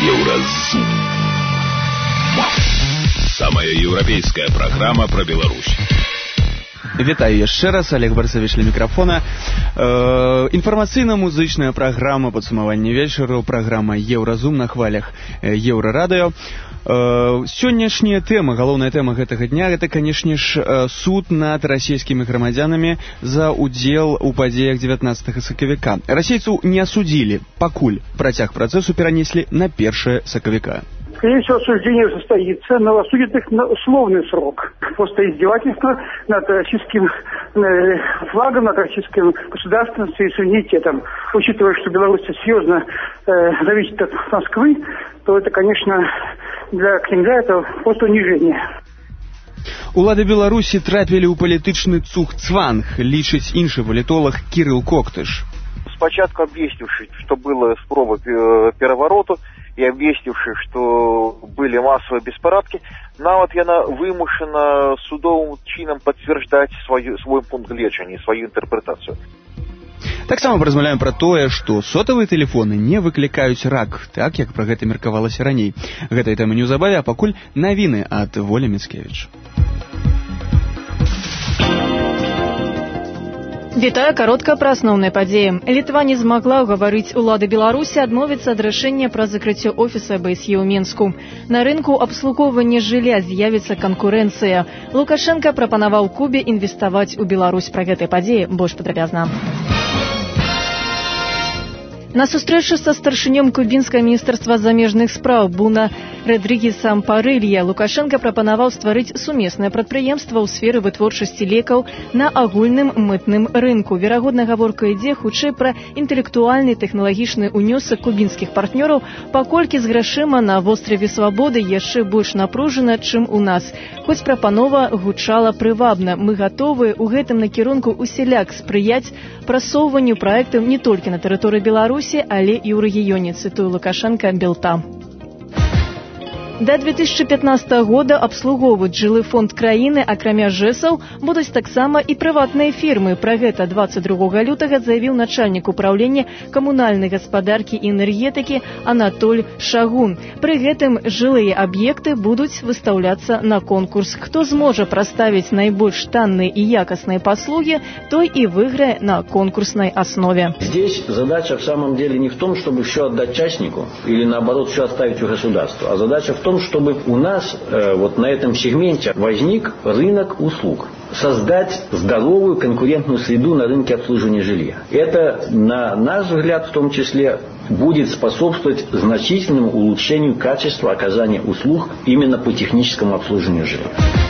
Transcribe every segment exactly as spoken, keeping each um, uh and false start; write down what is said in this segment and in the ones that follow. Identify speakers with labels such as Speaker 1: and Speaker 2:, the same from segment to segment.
Speaker 1: Еўразум. Самая еўрапейская праграма пра Беларусь.
Speaker 2: Вітаю яшчэ раз, Олег Барсавіч ля мікрафона. Э, інфармацыйна-музычная праграма падсумавання вечару, праграма Еўразум на хвалях Еўрарадыё. Э, сённяшняя тэма, галоўная тэма гэтага дня, гэта, канешне ж, суд над расійскімі грамадзянамі за удзел у падзеях дзевятнаццатага сакавіка. Расейцаў не асудзілі, пакуль працяг працэсу перанеслі на першае сакавіка.
Speaker 3: Скорее всего, осуждение состоится, но осудят их на условный срок. Просто издевательство над российским флагом, над российским государственностью и суверенитетом. Учитывая, что Беларусь серьезно э, зависит от Москвы, то это, конечно, для Кремля это просто унижение.
Speaker 2: Улады Беларусі трапілі ў палітычны цугцванг, лічыць іншы палітолог Кирилл Коктыш.
Speaker 4: Спочатку объяснивший, что было спроба перевороту, и объяснивши, что были массовые беспарадки, нават яна вымушана судовым чином подтверждать свою, свой пункт гледжання, свою интерпретацию.
Speaker 2: Таксама размаўляем пра тое, што сотавыя тэлефоны не выклікаюць рак, так як пра гэта меркавалася раней. Гэтай тэмы неўзабаве, а пакуль навіны ад Волі Міцкевіч.
Speaker 5: Вітаю, каротка пра асноўныя падзеі. Літва не змагла ўгаварыць улады Беларусі адмовіцца ад рашэння пра закрыццё офіса БСЕ ў Мінску. На рынку абслугоўвання жылля з'явіцца канкурэнцыя. Лукашенка прапанаваў Кубе інвеставаць у Беларусь. Пра гэтай падзеі больш падрабязна. На сустрэчу са старшынём кубінскага міністэрства замежных спраў Буна Родригесам Парылья Лукашенка прапанаваў стварыць сумеснае прадпрыемства ў сферы вытворчасці лекаў на агульным мытным рынку. Верагодна, гаворка ідзе хутчэй пра інтэлектуальны тэхналагічны ўнёсак кубінскіх партнёраў, паколькі з грашыма на востраве Свабоды яшчэ больш напружана, чым у нас. Хоць прапанова гучала прывабна, мы гатовы ў гэтым накірунку усяляк спрыяць прасоўванню праектаў не толькі на тэрыторыі Беларусі, але і ў рэгіёне, цытую Лукашенка Белта. Да две тысячи пятнадцатого года абслугоўваць жылы фонд краіны, акрамя ЖЭСаў, будуць таксама і прыватныя фірмы. Пра гэта двадцать другога лютага заявіў начальнік управлення камунальнай гаспадаркі і энергетыкі Анатоль Шагун. Пры гэтым жылыя аб'екты будуць выстаўляцца на конкурс. Хто зможа праставіць найбольш танныя і якасныя паслугі, той и выиграе на конкурсной основе.
Speaker 6: Здесь задача в самом деле не в том, чтобы все отдать частнику или наоборот все оставить у государства, а задача в том, чтобы у нас э, вот на этом сегменте возник рынок услуг. Создать здоровую конкурентную среду на рынке обслуживания жилья. Это, на наш взгляд, в том числе, будет способствовать значительному улучшению качества оказания услуг именно по техническому обслуживанию жилья.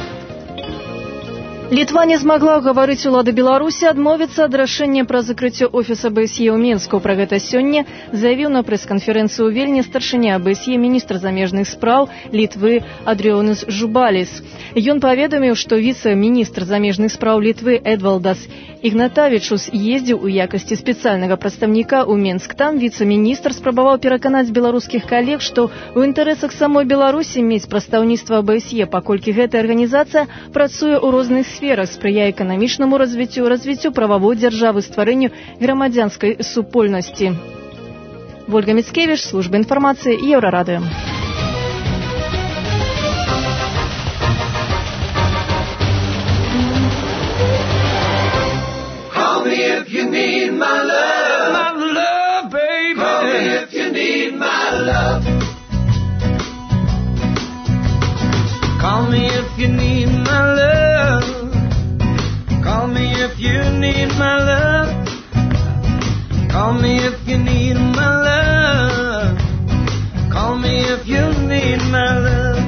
Speaker 5: Літва не змагла ўгаварыць улады Беларусі адмовіцца ад рашэння пра закрыццё офіса БСЕ ў Мінску. Пра гэта сёння заявіў на прэс-канферэнцыі ў Вільні старшыня БСЕ міністр замежных спраў Літвы Адрионис Жубалис. Ён паведаміў, што віцэ-міністр замежных спраў Літвы Эдвалдас Ігнатавічус ездзіў у якасці спецыяльнага прадстаўніка ў Мінск. Там віцэ-міністр спрабаваў пераканаць беларускіх калег, што ў інтарэсах самой Беларусі мець прадстаўніцтва БСЕ, паколькі гэтая арганізацыя працуе ў розных сферах, спрыяе эканамічнаму развіццю, развіццю прававой дзяржавы, стварэнню грамадзянскай супольнасці. Вольга Міцкевіч, служба інфармацыі, Еўрарадыё.
Speaker 7: Call me if you need my love, my love, baby. Call me if you need my love. Call me if you need my love. Call me if you need my love. Call me if you need my love. Call me if you need my love.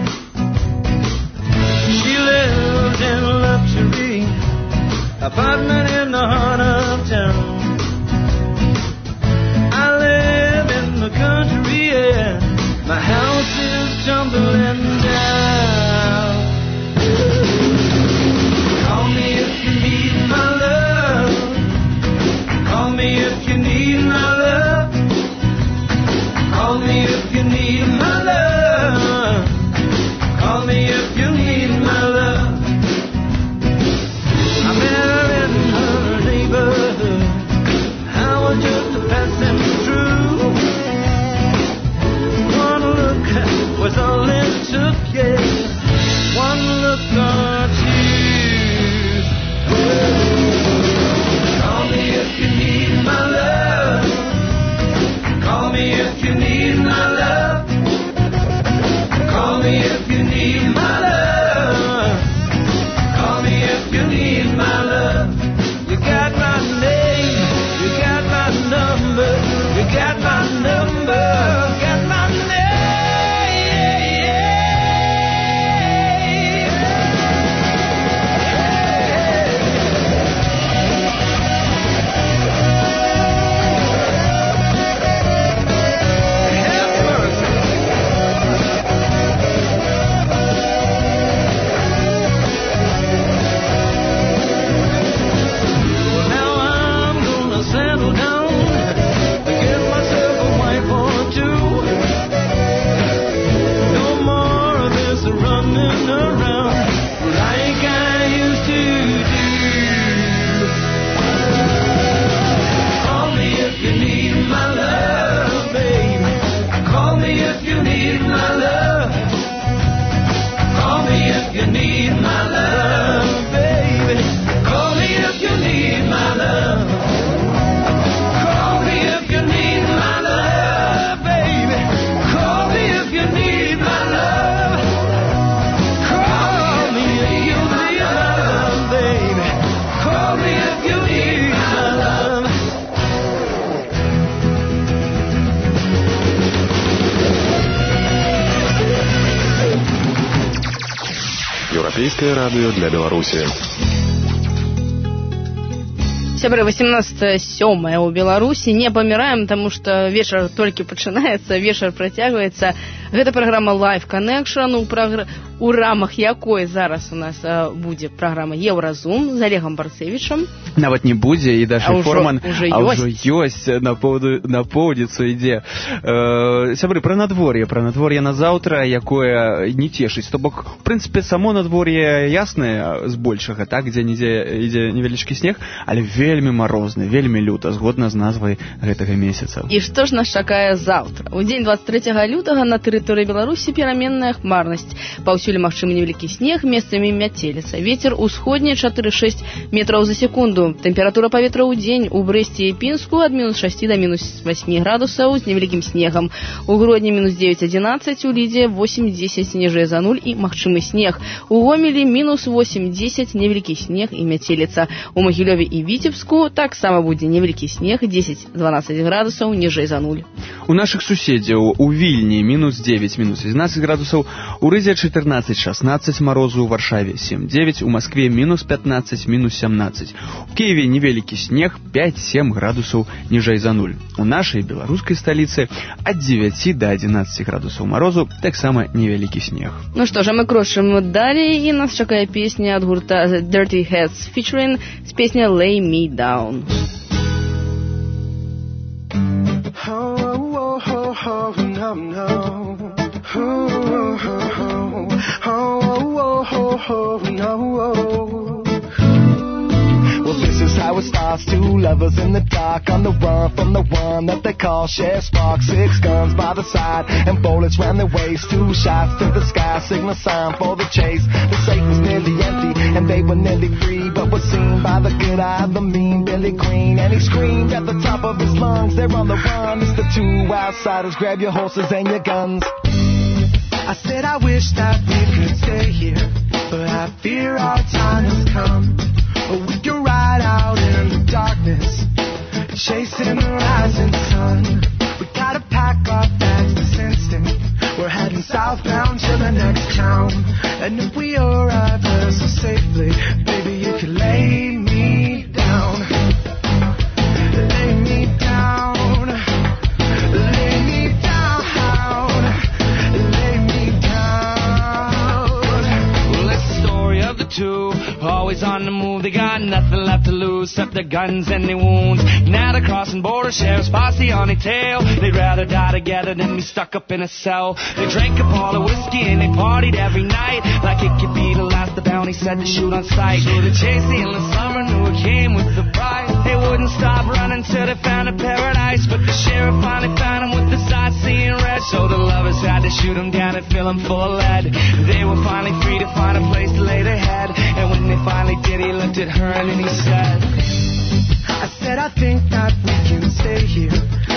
Speaker 7: She lives in luxury, apartment in the heart of town. I live in the country, yeah. My house is tumbling down. Call me if you need my love. Call me if you need my love. Call me if you need my love. Call me if you need my love. I met her in her neighborhood. I was just passing through. One if you need my love. Call me if you need my love. Call me if you need my love. You got my name, you got my number, you got my number, got my name.
Speaker 1: Европейское радио для Беларуси.
Speaker 8: Сябры, восемнадцатое сёмае ў Беларусі. Не паміраем, таму што вечар толькі пачынаецца, вечар працягваецца. Гэта праграма Live Connection, у, прагр... у рамах якой зараз у нас а, будзе праграма Еўразум з Олегам Барцевічам.
Speaker 2: Нават не будзе, і Даша
Speaker 8: а
Speaker 2: Форман,
Speaker 8: уже,
Speaker 2: а ўжо ёсць на, поўду, на поўдзіцу ідзе. Э, сябры, пра надвор'е, пра надвор'е на заўтра, якое не цешыць. То бок, в прынцыпе, само надвор'е яснае збольшага, так, дзе-нідзе ідзе невялічкі снег, але вельмі марозны, вельмі люта, згодна з назвай гэтага месяца.
Speaker 8: І што ж нас чакае заўтра? У дзень двадцать третьего лютага на тэрыторыі Беларусі пераменная хмарнасць. Паўсюль магчымы невялікі снег, месцамі мяцеліца. Вецер усходні чатыры-шэсць метраў за секунду. Тэмпература паветра ў дзень у Брэсце і Пінску ад мінус шасці да мінус васьмі градусаў з невялікім снегам. У Гродні мінус девять-одиннадцать, у Лідзе восемь-десять ніжэй за нуль і магчымы снег. У Гомелі мінус восемь-десять, невялікі снег і мяцеліца. У Магілёве і Віцебску таксама будзе невялікі снег, десять-дванадцать градусаў ніжэй за нуль.
Speaker 2: У нашых суседзяў у Вільні мінус девять, мінус одиннадцать градусаў, у Рызе чатырнаццаць-шаснаццаць марозу, у Варшаве семь-девять, у Маскве мінус пятнаццаць, мінус семнадцать. У Киеве невеликий снег, пять-семь градусов ниже за нуль. У нашей белорусской столицы от девяти до одиннадцати градусов морозу, так само невеликий снег.
Speaker 8: Ну что же, мы крушим далее, и нас чакает песня от гурта Dirty Heads featuring с песней Lay Me Down.
Speaker 9: Well, this is how it starts. Two lovers in the dark on the run from the one that they call Chef Spark. Six guns by the side and bullets round their waist. Two shots to the sky, signal sign for the chase. The safe was nearly empty and they were nearly free, but was seen by the good eye, the mean Billy Green. And he screamed at the top of his lungs, they're on the run. It's the two outsiders, grab your horses and your guns. I said I wish that we could stay here, but I fear our time has come. We can ride out in the darkness, chasing the rising sun. We gotta pack our bags this instant. We're heading southbound to the next town. And if we arrive there so safely, baby, you can lay me down. Lay me down. Lay me down. Lay me down.
Speaker 7: Well, it's the story of the two, always on the move. They got nothing left to lose except their guns and their wounds. Now they're crossing borders, sheriff's posse on their tail. They'd rather die together than be stuck up in a cell. They drank up all the whiskey and they partied every night, like it could be the last. The bounty said to shoot on sight. The chase the endless summer knew it came with the price. They wouldn't stop running till they found a paradise, but the sheriff finally found them with the sightseeing red. So the lovers had to shoot them down and fill them full of lead. They were finally free to find a place to lay their head, and when they finally did, he looked at her and then he said,
Speaker 9: I said I think that we can stay here,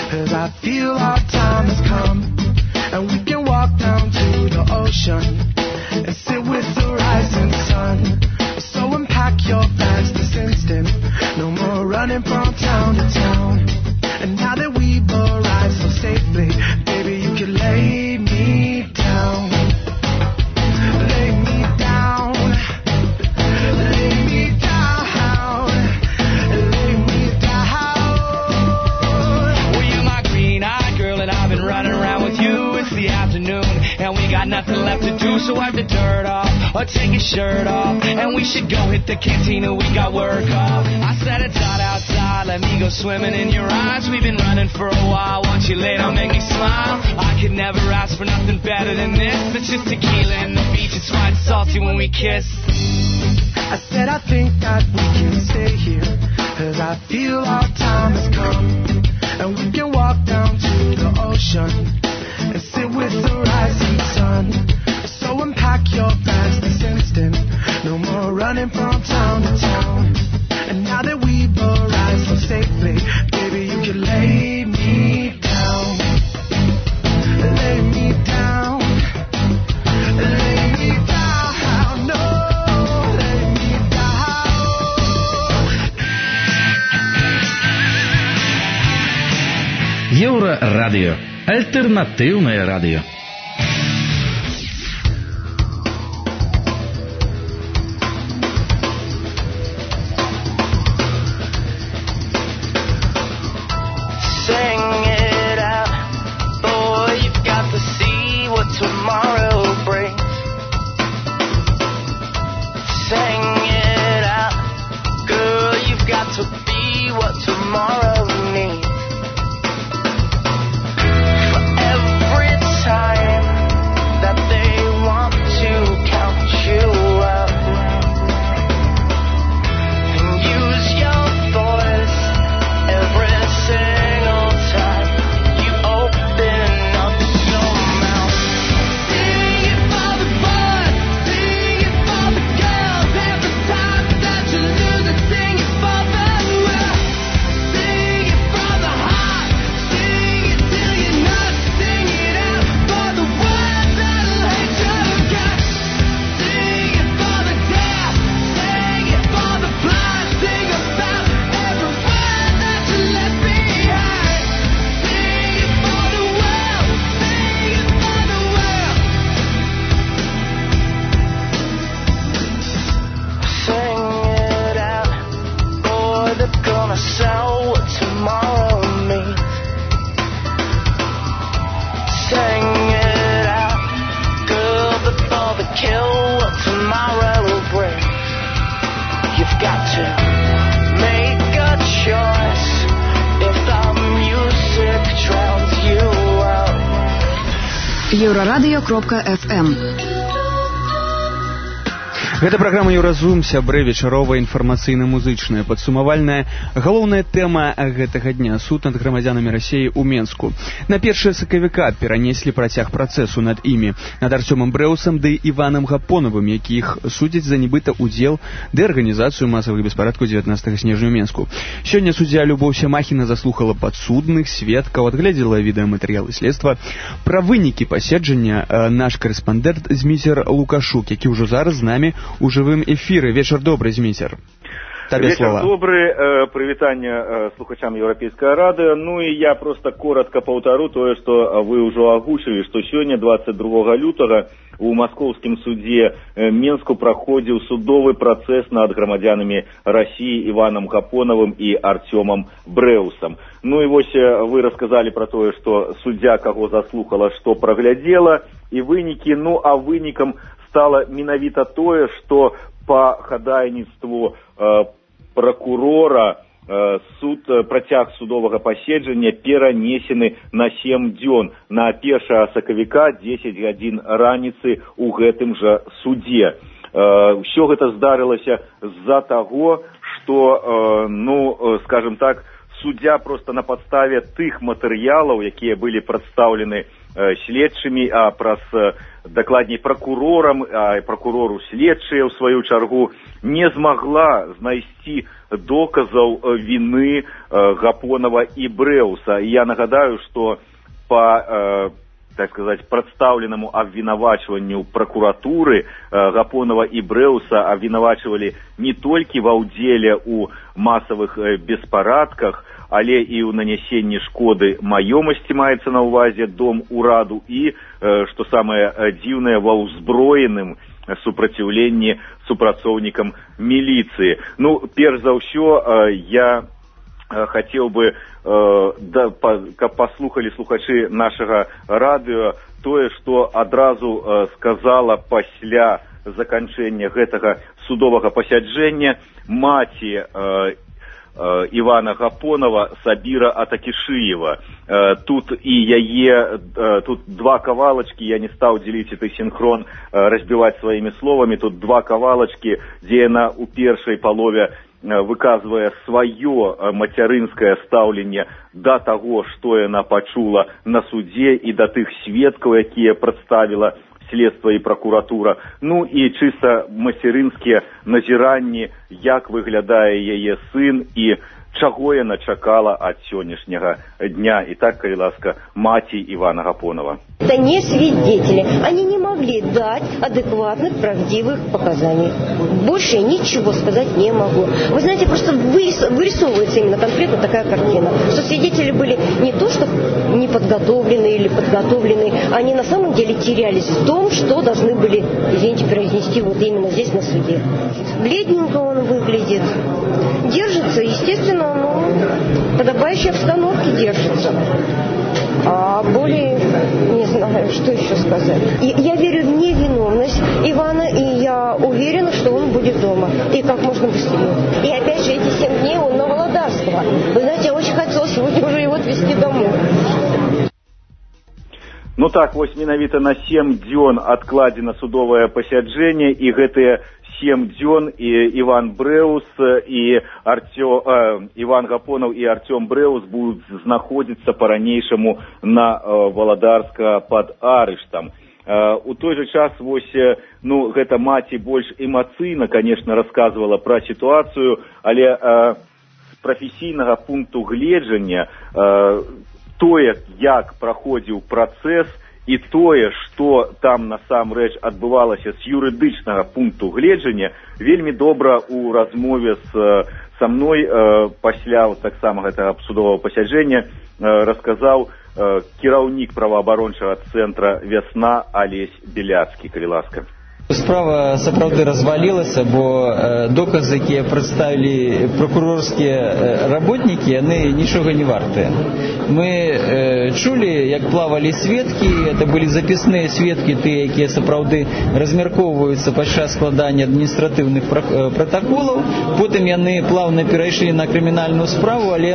Speaker 9: 'cause I feel our time has come. And we can walk down to the ocean and sit with the rising sun. So unpack your bags this instant, no more running from town to town. And now that we've arrived so safely, baby, you can lay me down. Lay me down. Lay me down. Lay me down.
Speaker 10: Well, you're my green-eyed girl and I've been running around with you. It's the afternoon and we got nothing left to do, so wipe the dirt off or take your shirt off, and we should go hit the cantina, we got work off. I said it's hot outside, let me go swimming in your eyes. We've been running for a while, once you lay down, make me smile. I could never ask for nothing better than this. It's just tequila and the beach, it's fine salty when we kiss.
Speaker 9: I said I think that we can stay here, 'cause I feel our time has come. And we can walk down to the ocean and sit with the rising sun. So unpack your bags this instant, no more running from town to town. And now that we've arrived so safely, baby, you can lay me down. Lay me down. Lay me down. No, lay me down.
Speaker 11: Еврорадио. Альтернативное радио.
Speaker 12: Еврорадио.фм.
Speaker 2: Гэта праграма «Еўразум», сябры, вечаровая, інфармацыйна-музычная, падсумавальная. Галоўная тэма гэтага дня – суд над грамадзянамі Расіі ў Менску. На першае сакавіка перанеслі працяг працэсу над імі, над Артёмам Брэусам ды Іванам Гапонавым, якіх судзяць за нібыта ўдзел ды арганізацыю масавых беспарадкаў дзевятнаццатага снежня ў Менску. Сёння суддзя Любоў Сямахіна заслухала падсудных, сведкаў, адгледзела відэаматэрыялы следства. Пра вынікі паседжання наш карэспандэнт Зміцер Лукашук, які ўжо зараз з намі у жывым эфіры. Вечар добры, Зміцер. Табе
Speaker 13: Вечер
Speaker 2: слова.
Speaker 13: добрый, э, привитание э, слухачам Европейского радио. Ну и я просто коротко паўтару тое, что вы уже агучили, что сегодня, двадцать другого лютого, у Московском суде э, Менску проходил судовый процесс над громадянами России Иваном Гапоновым и Артемом Брэусом. Ну и вот вы рассказали про то, что судья кого заслухала, что проглядела, и выники, ну а выником стало менавіта тое, что по хадайніцтву э, прокурора э, суд, э, працяг судовага паседжання перанесены на сем дзён, на першага сакавіка дзесяць гадзін раніцы у гэтым жа судзе. Э, Всё гэта здарылася з-за таго, што, э, ну, э, скажем так, суддзя просто на падставе тых матэрыялаў, якія былі прадстаўлены э, следчымі, а праз э, дакладней пракурорам, а пракурору следчыя ў сваю чаргу не змагла знайсці доказаў віны э, Гапонова і Брэуса. І я нагадаю, што па э, так сказать, прадстаўленаму абвінавачванню пракуратуры э, Гапонова і Брэуса абвінавачвалі не толькі ва ўдзеле ў масавых э, беспарадках, але і ў нанясенні шкоды маёмасці, маецца на ўвазе дом ураду, і, э, што самае дзіўнае, ва ўзброеным супраціўленні супрацоўнікам міліцыі. Ну, перш за ўсё, э, я хацеў бы, э, да, па, каб паслухалі слухачы нашага радыё тое, што адразу э, сказала пасля заканчэння гэтага судовага пасяджэння маці э, э, Івана Гапонова Сабіра Атакішыева. Э, тут і яе, э, тут два кавалачкі, я не стаў дзеліць гэты сінхрон, э, разбіваць сваімі словамі, тут два кавалачкі, дзе яна ў першай палове выказвае сваё мацярынскае стаўленне да таго, што яна пачула на судзе, і да тых сведкаў, якія прадставіла следства і пракуратура. Ну і чыста мацярынскія назіранні, як выглядае яе сын і чаго яна чакала ад сённяшняга дня. І так, калі ласка, маці Ивана Гапонова.
Speaker 12: Это не свидетели. Они не могли дать адекватных, правдивых показаний. Больше ничего сказать не могу. Вы знаете, просто вырисовывается именно конкретно такая картина, что свидетели были не то, что неподготовленные или подготовленные, они на самом деле терялись в том, что должны были, извините, произнести вот именно здесь на суде. Бледненько он выглядит, держится, естественно, ну, в подобающей обстановке держится. А более не знаю, что еще сказать. И я верю в невиновность Ивана, и я уверена, что он будет дома. И как можно быстрее. И опять же, эти семь дней он на Володарского. Вы знаете, я очень хотела сегодня уже его отвезти домой.
Speaker 13: Ну так, вось менавіта на сем дзён адкладзена судовае пасяджэнне, і гэтыя сем дзён і Іван Брэус і Артё, э, Іван Гапонов і Артём Брэус будуць знаходзіцца па-ранейшаму на э, Володарска пад арыштам. Э, у той же час вось, ну, гэта маці больш эмацыйна, конечно, расказвала пра сітуацыю, але э, з прафесійнага пункту гледжання э, тое, як праходзіў працэс, і тое, што там насамрэч адбывалася з юрыдычнага пункту гледжання, вельмі добра ў размове з, са мной э, пасля вот, таксама гэтага судовага пасяджэння э, расказаў э, кіраўнік праваабарончага цэнтра «Вясна» Алесь Беляцкі, калі ласка.
Speaker 14: Справа сапраўды развалілася, бо э, доказы, якія прадставілі пракурорскія э, работнікі, яны нічога не вартыя. Мы э, чулі, як плавалі сведкі, это былі запісныя сведкі, тыя, якія сапраўды размяркоўваюцца падчас складання адміністратыўных пра, э, пратаколаў, потым яны плавна перайшлі на крымінальную справу, але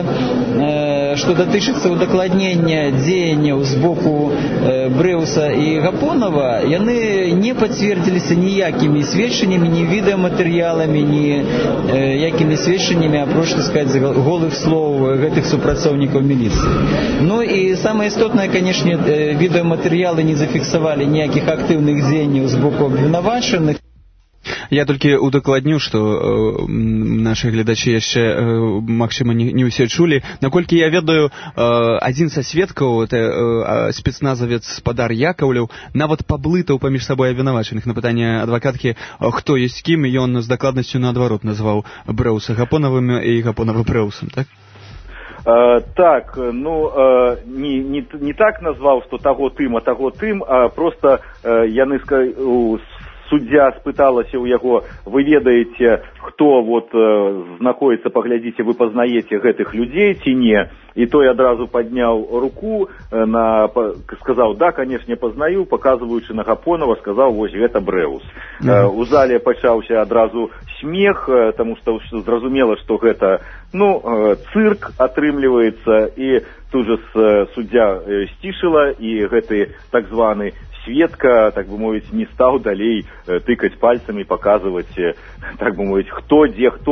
Speaker 14: э, што датычыцца удакладнення дзеянняў з боку э, Брэуса і Гапонова, яны не пацвердзіліся ніякімі сведчаннямі, ні відэаматэрыяламі, ні э, якімі сведчаннямі, апроч, так сказаць, голых слоў гэтых супрацоўнікаў міліцыі. Ну і самае істотнае, канешне, э, відэаматэрыялы не зафіксавалі ніякіх актыўных дзеянняў з боку абвінавачаных.
Speaker 2: Я толькі удакладню, што э, нашы гледачы яшчэ, э, магчыма, не, не ўсе чулі. Наколькі я ведаю, э, адзін са сведкаў, это э, спецназавец Спадар Яковлев, нават паблытаў паміж сабой абвінавачаных. На пытанне адвакаткі, хто ёсць кім, ён з дакладнасцю наадварот назваў Брэуса Гапонавым і Гапонова Брэусам, так?
Speaker 13: Uh, так, ну, uh, не, не, не так назваў, што таго тым, а таго тым, а просто uh, яны uh, суддзя спыталася ў яго, вы ведаеце, хто вот uh, знаходіцца, паглядзіце, вы пазнаеце гэтых людзей ці не? І той адразу падняў руку, uh, на, сказаў, да, канешне, пазнаю, паказваючы на Гапонова, сказаў, вось, гэта Брэус. Mm-hmm. Uh, у зале пачаўся адразу смех, uh, таму што зразумела, што гэта, ну, uh, цырк атрымліваецца, і тут жа суддзя uh, сцішыла, і гэты так званы сведка, так бы мовіць, не стаў далей э, тыкаць пальцамі, паказваць, э, так бы мовіць, хто, дзе хто.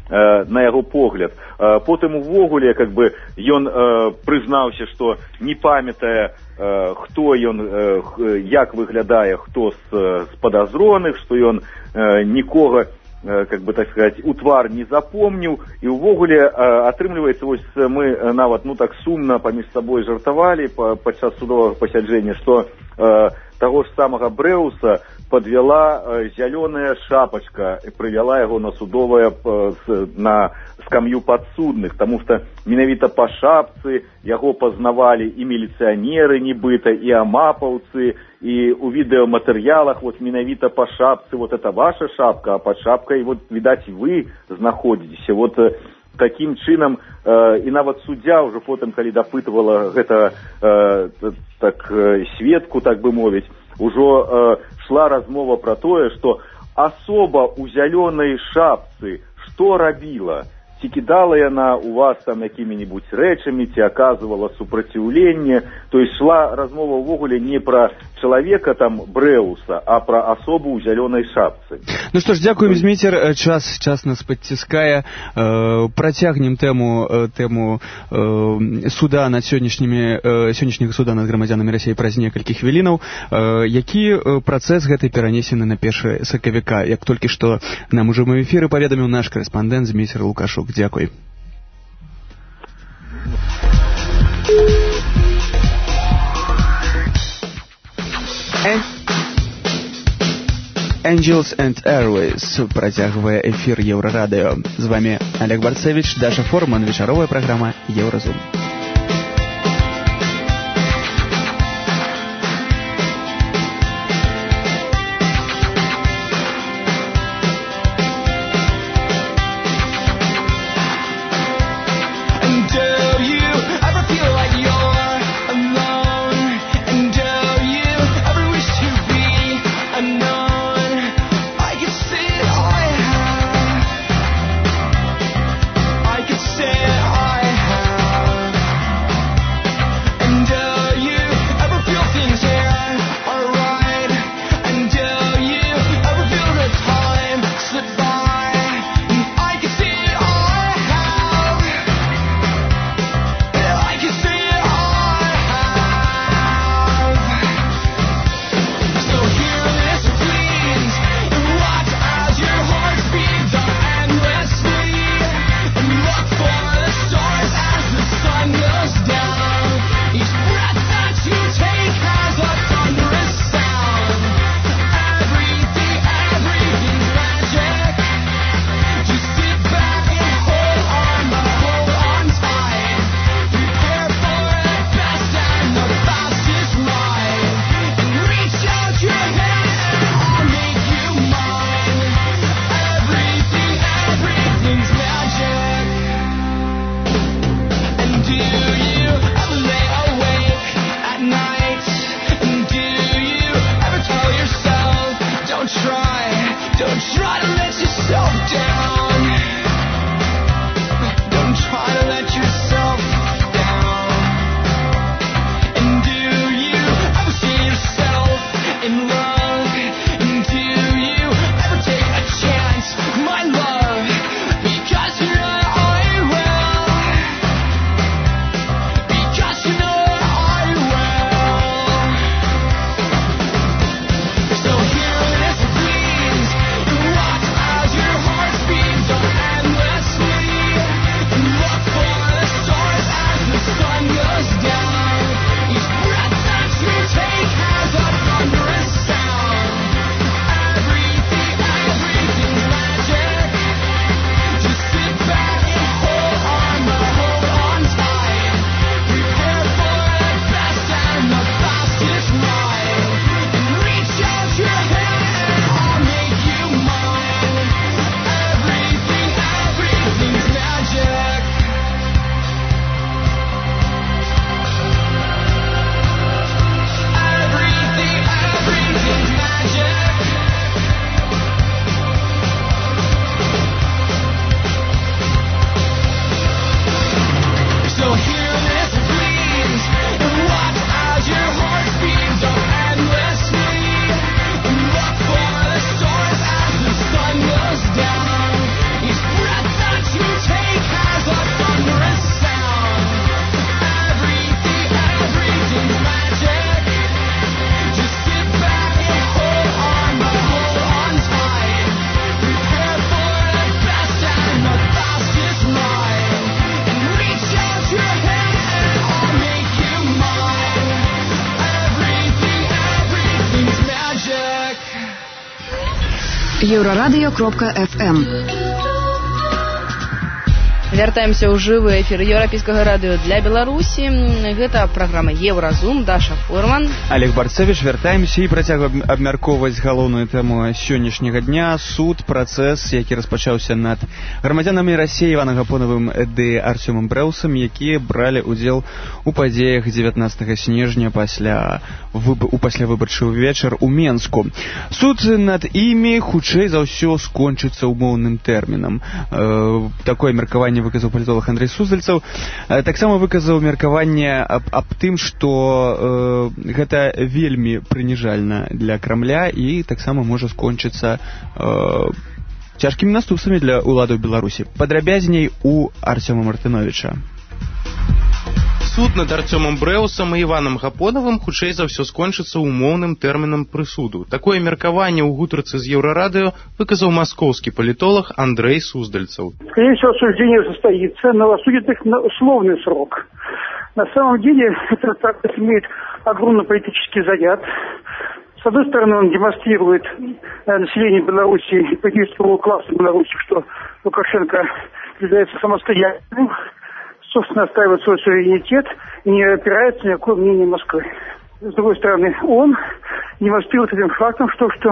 Speaker 13: на яго погляд. Потым увогуле как бы ён прызнаўся, што не памятае, хто ён, як выглядае хто з, з падазроных, што ён нікога, как бы так сказать, у твар не запомніў, і ўвогуле атрымліваецца, вось мы нават ну так сумна паміж сабой жартавалі падчас судовага пасяджэння, што таго ж самага Брэуса подвела э, зеленая шапочка и привела его на судовое, э, на скамью подсудных, потому что менавіта по шапцы яго познавали и милиционеры нібыта, и амапаўцы, и у видеоматериалах вот менавіта по шапцы, вот это ваша шапка, а под шапкой вот, видать, вы знаходитесь. Вот э, таким чынам э, і нават суддзя ўжо потым, калі дапытывала гэта э, так э, сведку, так бы мовіць, ужо э, шла размова про тое, што асоба у зялёнай шапцы што рабіла? Ці кідала яна у вас там якімі-нибудь рэчамі, ці аказывала супраціўленне? То есть шла размова ўвогуле не про человека там Брэуса, а про особу у зеленой шапцы.
Speaker 2: Ну что ж, дякуем, Зміцер. Час, час нас подтиская. Э, протягнем тему, э, тему э, суда над сённяшнімі, э, сённяшняга суда над грамадзянамі Расіі праз некалькі хвілінаў. Э, які э, працэс гэты перанесены на першае сакавіка? Як толькі што нам ужо ў эфіры паведаміў наш корэспандэнт Зміцер Лукашук. Дякуй. Angels and Airways працягвае эфір Еўрарадыё. З вами Олег Барцевич, Даша Форман, вечаровая праграма Еўразум.
Speaker 7: I could say I have
Speaker 15: еўрарадыё кропка эф эм.
Speaker 8: Вяртаемся ў жывы эфір еўрапейскага радыё для Беларусі. Гэта праграма Еўразум. Даша Форман,
Speaker 2: Олег Барцевич. Вяртаемся і працягваем абмяркоўваць галоўную тэму сённяшняга дня. Суд, працэс, які распачаўся над грамадзянамі Расіі Іванам Гапоновым ды Артёмам Брэўсам, якія бралі ўдзел у падзеях дзевятнаццатага снежня пасля выб... у паслявыбарчы вечар у Менску. Суд над імі хутчэй за ўсё скончыцца умоўным тэрмінам. Э, такое меркаванне выказаў палітолог Андрэй Суздальцаў. Таксама выказаў меркаванне аб, аб тым, што э, гэта вельмі прыніжальна для Крамля і таксама можа скончыцца э, цяжкімі наступствамі для ўладаў Беларусі. Падрабязней у Артёма Мартыновіча.
Speaker 16: Суд над Артёмам Брэўсам і Іванам Гапоновым хутчэй за ўсё скончыцца умоўным тэрмінам прысуду. Такое меркаванне ў гутарцы з Еўрарадыё выказаў маскоўскі палітолог Андрэй Суздальцаў.
Speaker 3: Скорее всего, осуждение состоится, но осудит их на условный срок. На самом деле, этот акт имеет огромный политический заряд. С одной стороны, он демонстрирует населению Беларуси, политического класса Беларуси, что Лукашенко является самостоятельным, собственно, отстаивает свой суверенитет и не опирается ни на какое мнение Москвы. С другой стороны, он демонстрирует этим фактом, что, что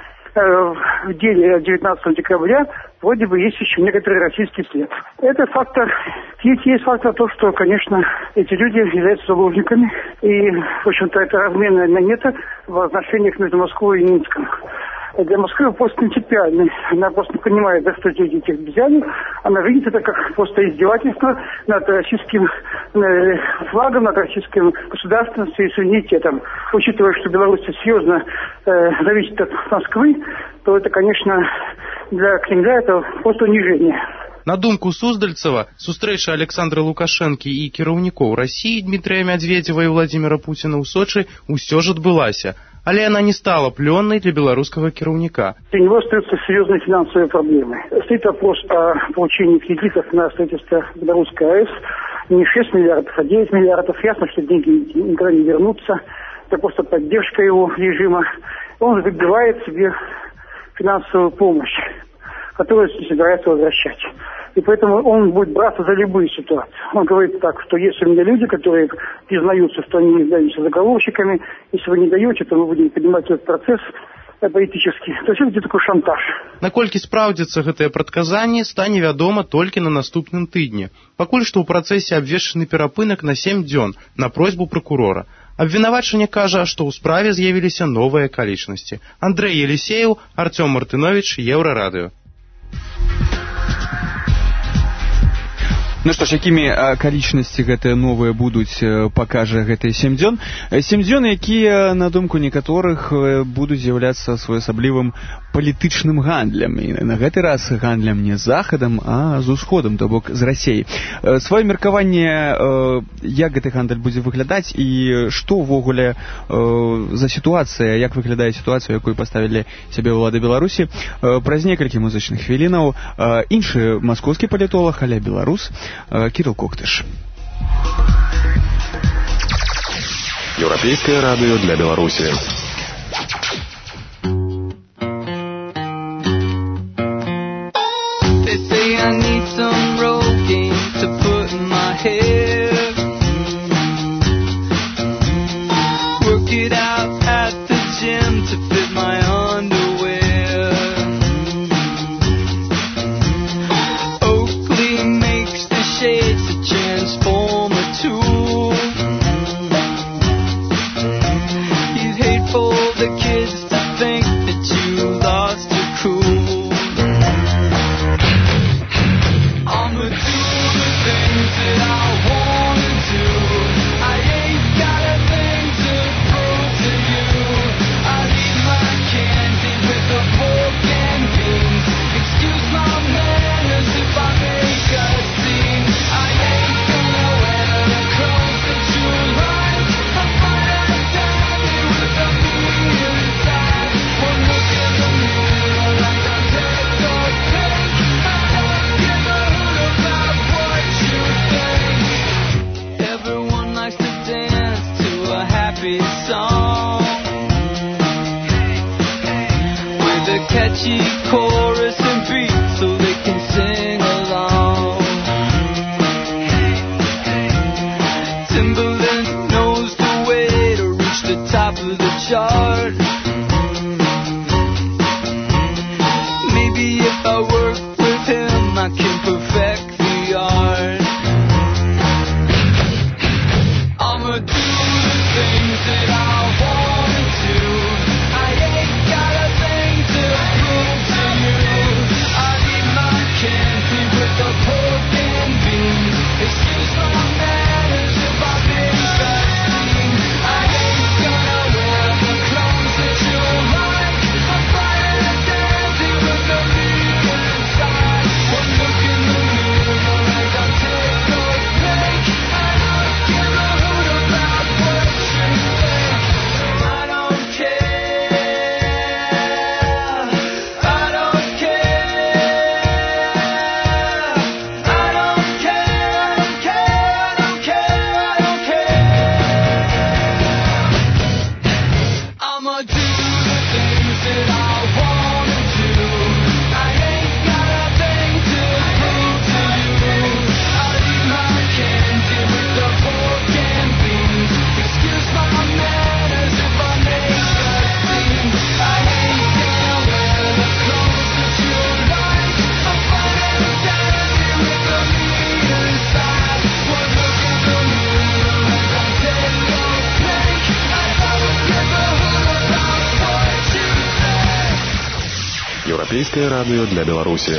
Speaker 3: э, в деле девятнадцатого декабря вроде бы есть еще некоторый российский след. Это фактор, есть, есть фактор то, что, конечно, эти люди являются заложниками, и, в общем-то, это разменная монета в отношениях между Москвой и Минском. Для Москвы просто принципиальный. Она просто не понимает, да, что эти этих взяли. Она видит это как просто издевательство над российским э, флагом, над российским государственностью и суверенитетом. Учитывая, что Беларусь серьезно э, зависит от Москвы, то это, конечно, для Кремля это просто унижение.
Speaker 16: На думку Суздальцева, сустрэча Александра Лукашэнкі і кіраўнікоў Расіі Дмітрия Медведева і Владимира Путина ў Сочи ўсё ж адбылася, але она не стала плённай для белорусского кіраўніка.
Speaker 3: У него остаются серьезные финансовые проблемы. Стоит вопрос о получении кредитов на строительство белорусской АЭС. Не шесть миллиардов, а девять миллиардов. Ясно, что деньги никогда не вернутся. Это просто поддержка его режима. Он выбивает себе финансовую помощь, которую собирается возвращать. И поэтому он будет браться за любые ситуации. Он говорит так, что если у меня люди, которые признаются, что они являются заговорщиками, если вы не даете, то мы будем поднимать этот процесс политический. То есть это такой шантаж.
Speaker 16: Наколькі спраўдзіцца гэтае прадказанне, стане вядома толькі на наступным тыдні. Пакуль што ў працэсе абвешчаны перапынак на сем дзён на просьбу пракурора. Абвінавачанне кажа, што ў справе з'явіліся новыя акалічнасці. Андрэй Елисеев, Артём Мартынович, Еўрарадыё.
Speaker 2: Ну што ж, якімі акалічнасці гэтыя новыя будуць, пакажа гэтыя сем дзён. Сем дзён, якія, на думку некаторых, будуць з'яўляцца своеасаблівым палітычным гандлем. І на гэты раз гандлем не з захадам, а з усходам, то бок з Расіяй. Сваё меркаванне, як гэты гандаль будзе выглядаць і што ўвогуле за сітуацыя, як выглядае сітуацыя, якую паставілі сябе ўлады Беларусі, праз некалькі музычных хвілінаў іншы маскоўскі палітолог, але беларус, Кирилл Коктыш.
Speaker 1: Европейское радио для Беларуси.
Speaker 10: They say I need some Rogaine to put in my hair. Work it out at the gym to fit my underwear. Oakley makes the shades to transform a tool. He's hateful catchy chorus and beat so they can sing along. Timbaland knows the way to reach the top of the chart. Maybe if I work with him I can perfect the art. I'ma do the things that I wanna do. I ain't got a thing to prove to you. I need my candy with the pork and beans. Excuse my manners if I've been seen. I ain't gonna wear the clothes that you like. I'm flying a dandy with the meat inside. One look in the mirror and I take a break. I don't give a hoot about what you think. I don't care. I don't care. I don't care. I don't care. I don't care. I don't care. I'ma do the things that I wanna do. I ain't got a thing to prove to you. I'll eat my candy with the pork and beans. Excuse my manners if I make a scene. I ain't gonna wear the clothes that you like. I'm fine and dandy with the meat inside. One look in the mirror and I take a break. I don't give a hoot about what you think.
Speaker 1: Еўрапейскае радыё для Беларусі.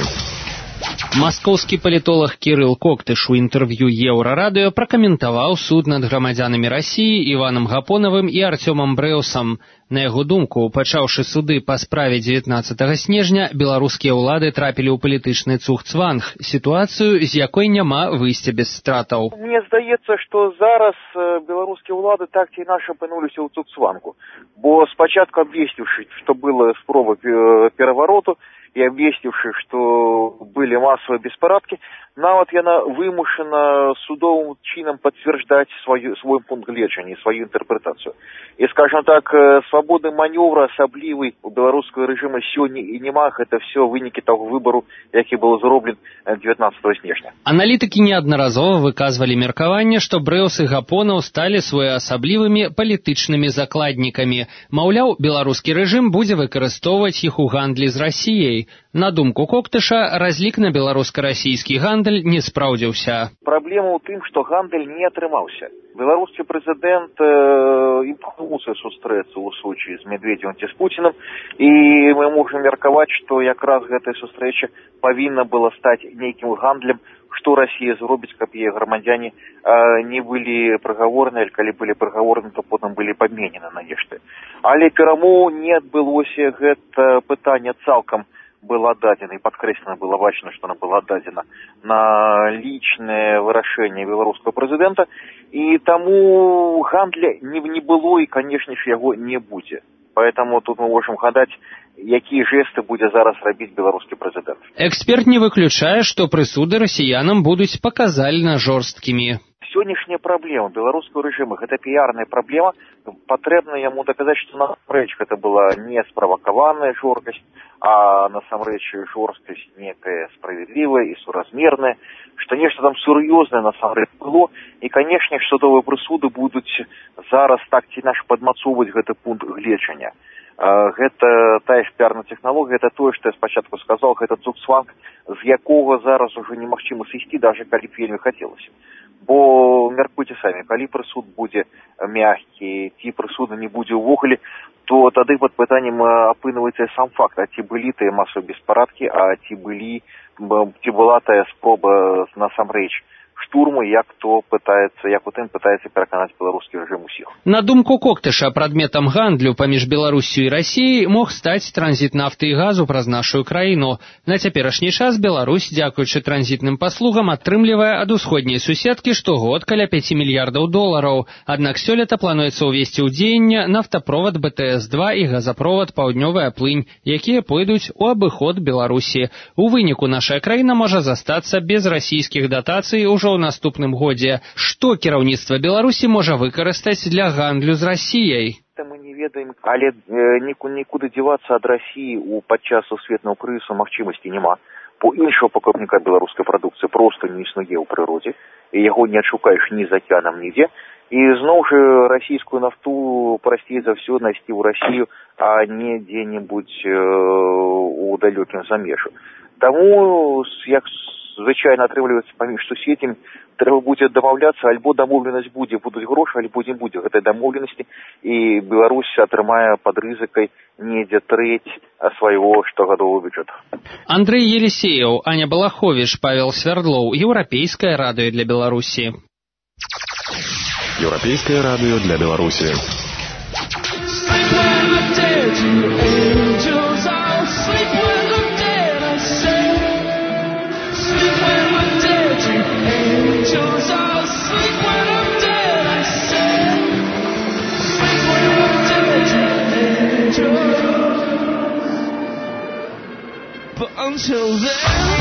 Speaker 17: Маскоўскі палітолог Кірыл Коктыш у інтэрв'ю Еўрарадыё пракаментаваў суд над грамадзянамі Расіі Іванам Гапонавым і Арцёмам Брэўсам. На яго думку, пачаўшы суды па справе дзевятнаццатага снежня, беларускія ўлады трапілі ў палітычны цугцванг, сітуацыю, з якой няма выйсця без стратаў.
Speaker 4: Мне здаецца, што зараз беларускія ўлады так ці інакш апынуліся ў цугцвангу, бо спачатку абвесціўшы, што была спроба перавароту, и обвестивши, что были массовые беспорядки, нават яна вымушана судовым чином подтверждать свою, свой пункт гледжання, свою интерпретацию. И, скажем так, свободы маневра асаблівай у беларускага режима сёння і няма, это все вынікі таго выбору, які был зроблен дзевятнаццатага снежня.
Speaker 17: Аналітыкі неаднаразова выказвалі меркаванне, што Брэўс і Гапонаў сталі своеасаблівымі палітычнымі закладнікамі. Маўляў, беларускі рэжым будзе выкарыстоўваць іх у гандлі з Расіяй. На думку Коктыша, разлік на беларуска-расійскі гандаль не спраўдзіўся.
Speaker 4: Праблема ў тым, што гандаль не атрымаўся. Беларускі прэзідэнт э, імкнуўся сустрэцца ў Сочи з Медведевым ці з Пуціным, і мы можам меркаваць, што якраз гэтая сустрэча павінна была стаць нейкім гандлем, што Расія зробіць, каб яе грамадзяне э, не былі прыгавораны, калі былі прыгавораны, то потым былі пабменены на нешта. Але перамоў не адбылося, гэта пытанне цалкам была дадзена, і падкрэслена было бачна, што она была дадзена на лічнае вырашэнне беларускага прэзідэнта, і таму гандля не, не было, і, канешне ж, яго не будзе. Поэтому тут мы можем гадаць, якія жесты будзе зараз рабіць беларускі прэзідэнт.
Speaker 17: Эксперт не выключае, што прысуды расіянам будуць паказальна жорсткімі.
Speaker 4: Сённяшняя праблема беларускага рэжыма, гэта піярная праблема, патрэбна яму даказаць, што насамрэч гэта была не справакаваная жорсткасць, а насамрэч жорсткасць некая справядлівая і суразмерная, што нешта там сур'ёзнае насамрэч было, і, канешне, судовыя прысуды будуць зараз так ці інакш падмацоўваць гэты пункт гледжання. Гэта тая ж піярная тэхналогія, гэта тое, што я спачатку сказаў, гэта цугцванг, з якога зараз ужо немагчыма сысці, нават калі б вельмі хацелася. Бо мяркуйце самі, калі прысуд будзе мяккі, ці прысуда не будзе ўвогуле, то тады пад пытаннем апынуваецца сам факт, а ці былі тыя масавыя беспарадкі, а ці былі, ці была тая спроба насамрэч штурму, як то пытаецца, як у тым пытаецца пераканаць беларускі рэжым усіх.
Speaker 17: На думку Коктыша, прадметам гандлю паміж Беларусью і Расіяй мог стаць транзіт нафты і газу праз нашу краіну. На цяперашні час Беларусь, дзякуючы транзітным паслугам, атрымлівае ад усходняй суседкі штогод каля пяці мільярдаў долараў. Аднак сёлета плануецца ўвесці ў дзеянне нафтаправод бэ тэ эс два і газаправод Паўднёвая плынь, якія пойдуць у абыход Беларусі. У выніку наша краіна можа застацца без расійскіх датацый ужо ў наступным годзе. Што кіраўніцтва Беларусі можа выкарыстаць для гандлю з Расіяй?
Speaker 4: Мы не ведаем, але нікуды дзівацца ад Расіі у падчас сусветнага крызісу магчымасці няма. Бо іншого покупника беларускай прадукцыі проста не існуе ў прыродзе, і яго не адшукаеш ні за океанам, нідзе. І зноў жа расійскую нафту прасцей за ўсё найсці ў Расію, а не дзе-небудзь э, у далёкім замежжы. Таму, як звычайна атрымліваецца паміж суседзямі, трэба будзе дамаўляцца, альбо дамоўленасць будзе, будуць грошы, альбо не будзе гэтай дамоўленасці, і Беларусь атрымае пад рызыкай недзе трэць свайго штогадового бюджэту.
Speaker 17: Андрей Елисеев, Аня Балахович, Павел Свердлов. Еўрапейскае радыё для Беларусі.
Speaker 1: Еўрапейскае радыё для Беларусі.
Speaker 7: But until then,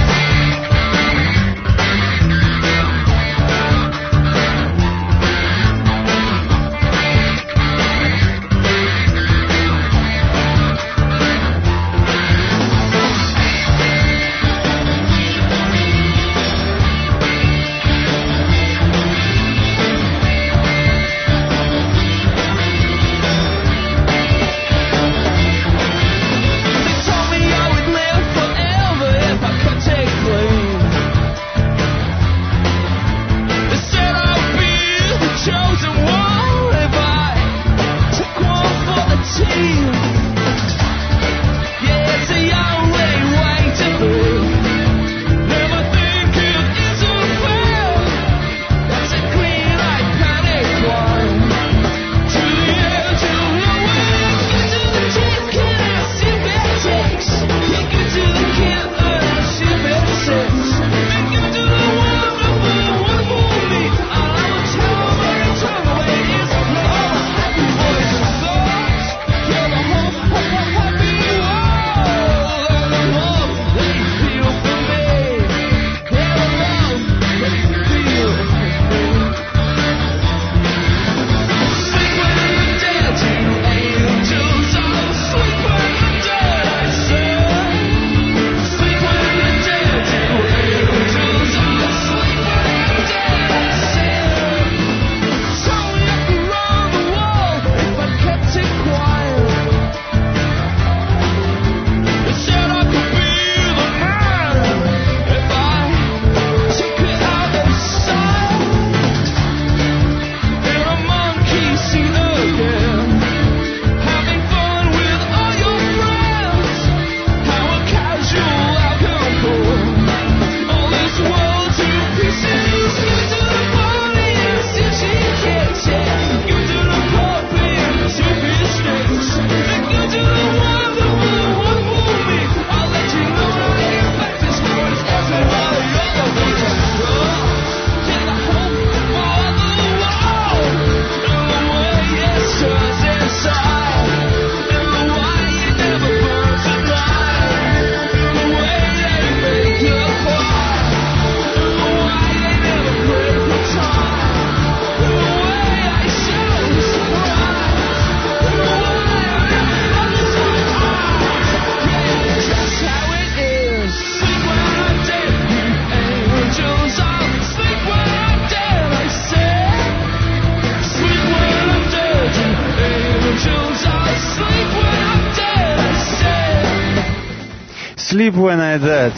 Speaker 2: Sleep When I Dead.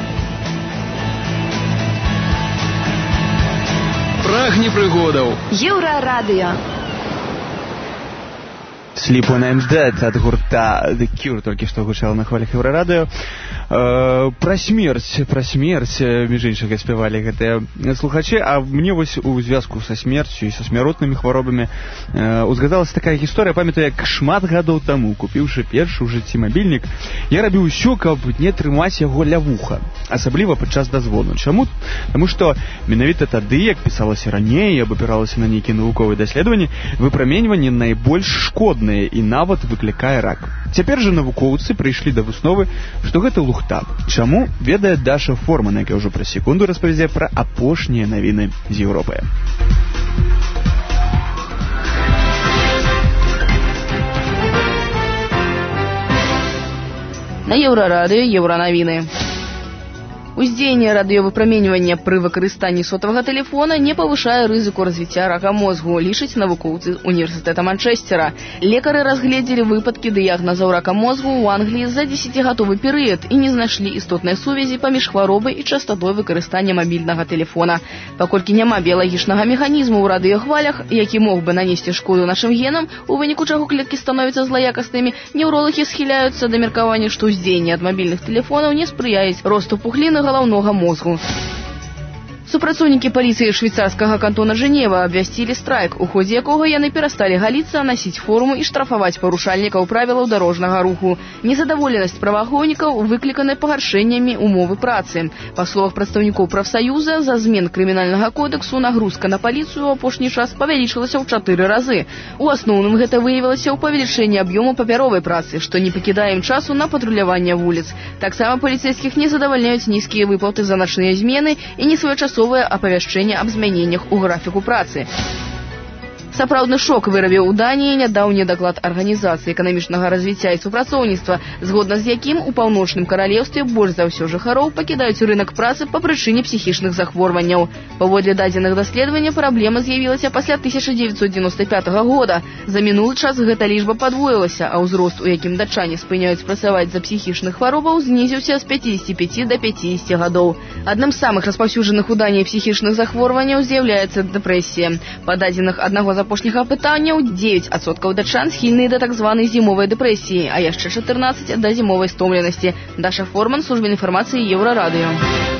Speaker 2: Прагні прыгодаў.
Speaker 15: Еўрарадыё.
Speaker 2: Sleep When I'm Dead ад гурта The Cure толькі што гучала на хвалях Еўрарадыё. Э, пра смерць, пра смерць, між іншага спявалі гэтыя слухачы, а мне вось у звязку са смерцю і са смяротнымі хваробамі э, узгадалася такая гісторыя. Памятаю, як шмат гадоў таму, купіўшы першы ў жыцці мабільнік, я рабіў усё, каб не трымаць яго ля вуха, асабліва падчас дазвону. Чаму? Таму што менавіта тады, як пісалася раней, абапіралася на нейкія навуковыя даследаванні, выпраменьванне найбольш шкоднае і нават выклікае рак. Цяпер жа навукоўцы прыйшлі да высновы, што гэта лухта. Чаму, ведае Даша Форман, якая ўжо праз секунду распавядзе пра апошнія навіны з Еўропы.
Speaker 8: на Еўрарадыё Еўранавіны. Уздзеянне радыёвыпраменьвання пры выкарыстанні сотавага тэлефона не павышае рызыку развіцця рака мозгу, лічаць навукоўцы універсітэта Манчэсцера. Лекары разгледзелі выпадкі дыягназаў рака мозгу ў Англіі за дзесяцігадовы перыяд і не знайшлі істотнай сувязі паміж хваробай і частотой выкарыстання мабільнага тэлефона. Паколькі няма біялагічнага механізму ў радыёхвалях, які мог бы нанесці шкоду нашым генам, у выніку чаго клеткі становяцца злаякаснымі, неўролагі схіляюцца да меркавання, што ўздзеянне ад мабільных тэлефонаў не спрыяюць росту пухліны галаўнога мозгу. Супрацоўнікі паліцыі швейцарскага кантона Жэнева абвясцілі страйк, у ходзе якога яны перасталі галіцца, насіць форму і штрафаваць парушальнікаў правілаў дарожнага руху. Незадаволенасць праваахоўнікаў выклікана пагаршэннямі умовы працы. Па словах прадстаўнікоў прафсаюза, за змен крымінальнага кодексу нагрузка на паліцыю ў апошні час павялічылася ў чатыры разы. У асноўным гэта выявілася ў павелічэнні аб'ёму папяровай працы, што не пакідае ім часу на патруляванне вуліц. Таксама паліцэйскіх не задавальняюць нізкія выплаты за начныя змены і несвоечасовыя апавяшчэнне аб змяненнях у графіку працы. Сапраўдны шок вырабіў у Даніі нядаўні даклад Арганізацыі эканамічнага развіцця і супрацоўніцтва, згодна з якім у паўночным каралеўстве больш за ўсё жыхароў пакідаюць рынак працы па прычыне псіхічных захворванняў. Паводле дадзеных даследавання праблема з'явілася пасля тысяча дзевяцьсот дзевяносто пятага года. За мінулы час гэта лічба падвоілася, а ўзрост, у якім датчане спыняюць працаваць за псіхічных хваробаў, знізіўся з пяцідзесяці пяці да пяцідзесяці гадоў. Адным з самых распаўсюджаных у Даніі псіхічных захворванняў з'яўляецца дэпрэсія. Па дадзеных аднаго з апошніх апытанняў дзевяць адсоткаў датчан схільныя да так званай зімовай дэпрэсіі, а яшчэ чатырнаццаць да зімовай стомленасці. Даша Форман, служба інфармацыі Еўрарадыё.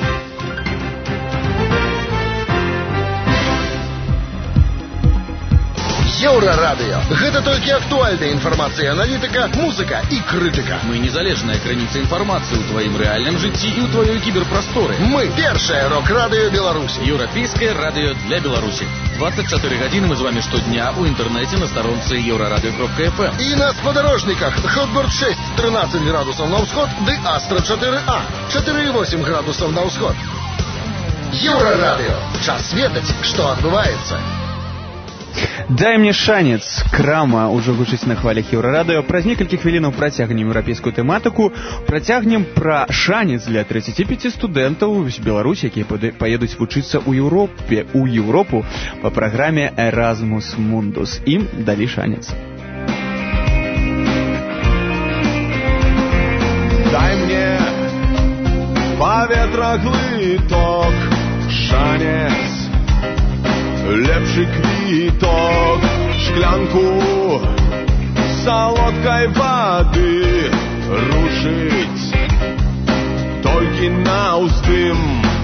Speaker 18: Еўрарадыё. Гэта толькі актуальная інфармацыя, аналітыка, музыка і крытыка.
Speaker 19: Мы незалежная крыніца інфармацыі ў тваім рэальным жыцці і ў тваёй кіберпрасторы.
Speaker 18: Мы першае рок-радыё Беларусі.
Speaker 19: Еўрапейскае радыё для Беларусі. двадцать четыре гадзіны мы з вами штодня ў інтэрнэце на старонцы еўрарадыё кропка эф эм.
Speaker 18: І на спадарожніках Хотборд шесть, тринадцать градусаў на ўсход, ды Астра четыре а, четыре и восемь градусаў на ўсход. Еўрарадыё. Час ведаць, што адбываецца.
Speaker 2: Дай мне шанец. Крама ўжо гучыць на хвалях Еўрарадыё. Праз некалькі хвілінаў працягнем еўрапейскую тэматыку. Працягнем пра шанец для тридцати пяти студэнтаў з Беларусі, якія паедуць вучыцца ў Еўропе, у Еўропу па праграме Erasmus Mundus. Ім далі шанец.
Speaker 20: Дай мне паветра глыток, шанец, лепшы квіток, шклянку салодкай вады, рушыць толькі на ўздым.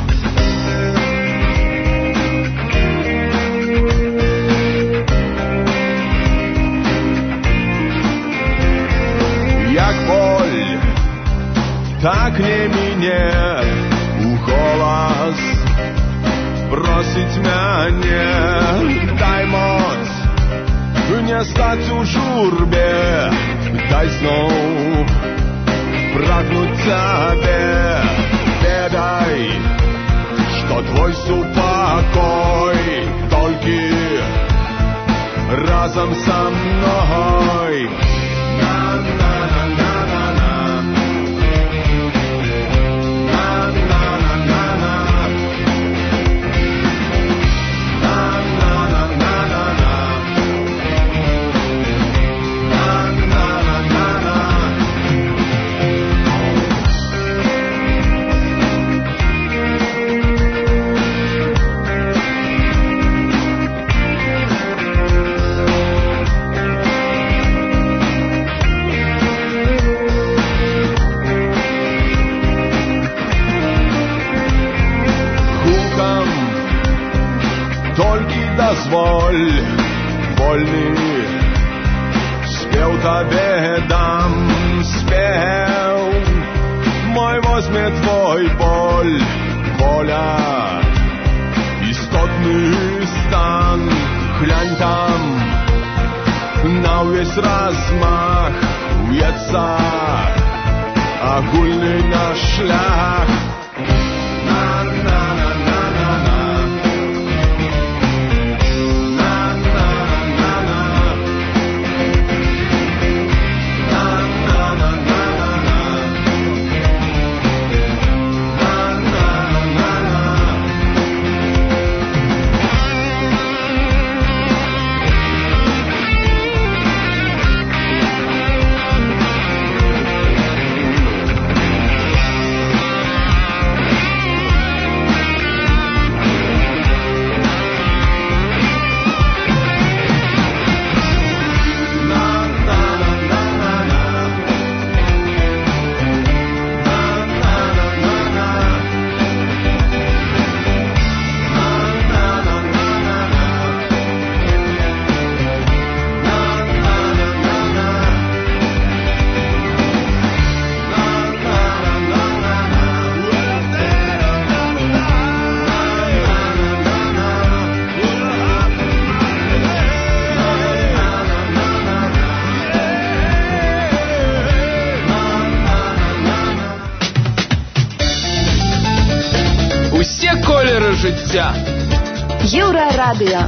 Speaker 20: Як боль, так не міне у голас просить мяне, дай моц не стаць у журбе, дай зноў прагнуць цябе, ведай, што твой супакой толькі разам са мной. Дазволь, вольны спеў табе дам, спеў мой возьме твой боль, воля, істотны стан. Глянь там на ўвесь размах, уецца агульны наш шлях.
Speaker 19: життя.
Speaker 15: Еўрарадыё.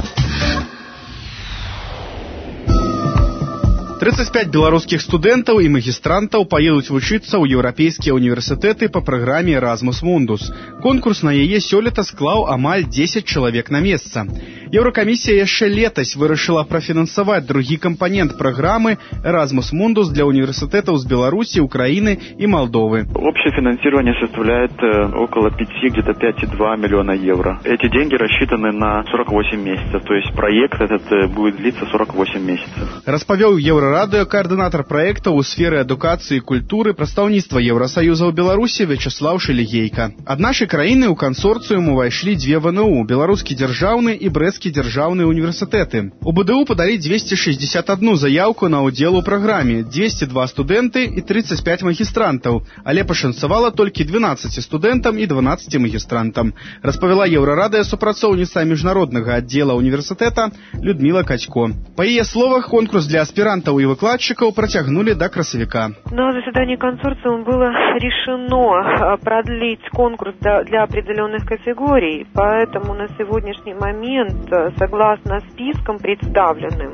Speaker 16: тридцать пять белорусских студентов и магистрантов поедут учиться ў еўрапейскія университеты по программе Erasmus Mundus. Конкурс на яе сёлета склаў амаль десять человек на месца. Еўракамісія яшчэ летась вырашыла профинансовать другі компонент программы Erasmus Mundus для университетов с Беларуси, Украины и Молдовы.
Speaker 21: Общее финансирование составляет около пяти, где-то пять и два миллиона евро. Эти деньги рассчитаны на сорок восемь месяцев, то есть проект этот будет длиться сорок восемь месяцев.
Speaker 16: Распавёў Еўрарадыё координатор проекта у сферы адукацыі і культуры прадстаўніцтва Еўрасаюза ў Беларусі Вячеслав Шелегейка. Ад нашай краіны ў кансорцыум увайшлі дзве ВНУ, беларускі дзяржаўны і брэсцкі дзяржаўныя універсітэты. У БДУ падалі двести шестьдесят одну заявку на ўдзел у праграме, двести два студэнты і тридцать пять магістрантаў, але пашанцавала толькі двенадцати студэнтам і дванаццати магістрантам, распавяла Еўрарадыё супрацоўніца міжнароднага аддзела універсітэта Людмила Катько. Па яе словах, конкурс для аспирантов и выкладчиков протягнули до красовика.
Speaker 22: На заседании консорциума было решено продлить конкурс для определенных категорий, поэтому на сегодняшний момент, согласно спискам представленным,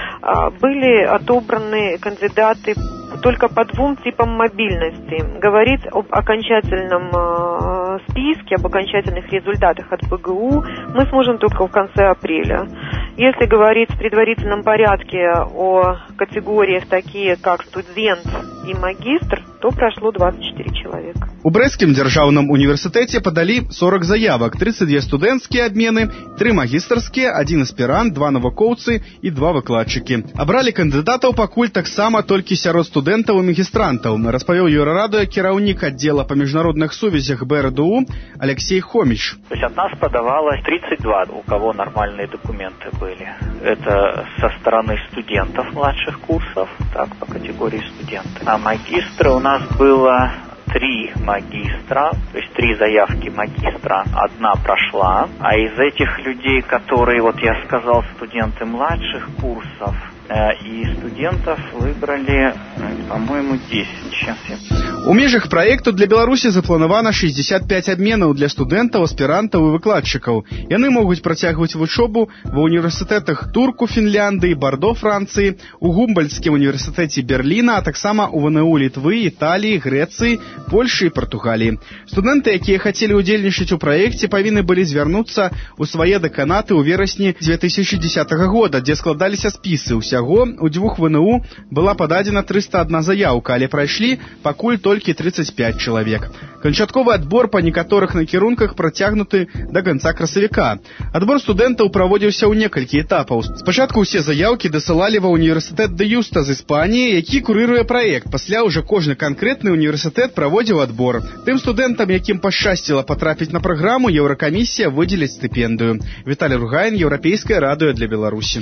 Speaker 22: были отобраны кандидаты только по двум типам мобильности. Говорить об окончательном списке, об окончательных результатах от БГУ мы сможем только в конце апреля. Если говорить в предварительном порядке о категориях такие, как студент и магистр, то прошло двадцать четыре человека.
Speaker 16: У Брэсцкім дзяржаўным універсітэце падалі сорок заявак, тридцать два студэнцкія абмены, три магістарскія, один аспірант, два навукоўцы і два выкладчыкі. Абралі кандыдатаў пакуль таксама толькі сярод студэнтаў і магістрантаў, распавёў Еўрарадыё кіраўнік аддзела па міжнародных сувязях БРДУ Алексей Хомич.
Speaker 23: То есть от нас подавалось тридцать два, у кого нормальные документы были. Это со стороны студентов младших курсов, так, по категории студенты. А магистра у нас было три магистра, то есть три заявки магистра, одна прошла. А из этих людей, которые, вот я сказал, студенты младших курсов, и студентов выбрали, по-моему, десять. Сейчас я...
Speaker 16: У межах праекту для Беларусі запланавана шестьдесят пять абменаў для студэнтаў, аспірантаў і выкладчыкаў. Яны могуць працягваць вучобу ва універсітэтах Турку, Фінляндыі, Бардо, Францыі, у Гумбольдскім універсітэце Берліна, а таксама у ВНУ Літвы, Італіі, Грэцыі, Польшы і Партугаліі. Студэнты, якія хацелі ўдзельнічаць у праекце, павінны былі звярнуцца ў свае дэканаты ў верасні две тысячи десятого года, дзе складаліся спісы. Усяго у дзвюх ВНУ была пададзена триста одна заяўка, але прайшлі пакуль толькі тридцать пять чалавек. Канчатковы адбор па некаторых накірунках працягнуты да канца красавіка. Адбор студэнтаў праводзіўся ў некалькі этапаў. Спачатку ўсе заяўкі дасылалі ва універсітэт де Юста з Іспаніі, які курыруе праект. Пасля ўжо кожны канкрэтны універсітэт праводзіў адбор. Тым студэнтам, якім пашчасціла патрапіць на праграму, Еўракамісія выдзеліць стыпендыю. Віталій Ругайн, Еўрапейскае радыё для Беларусі.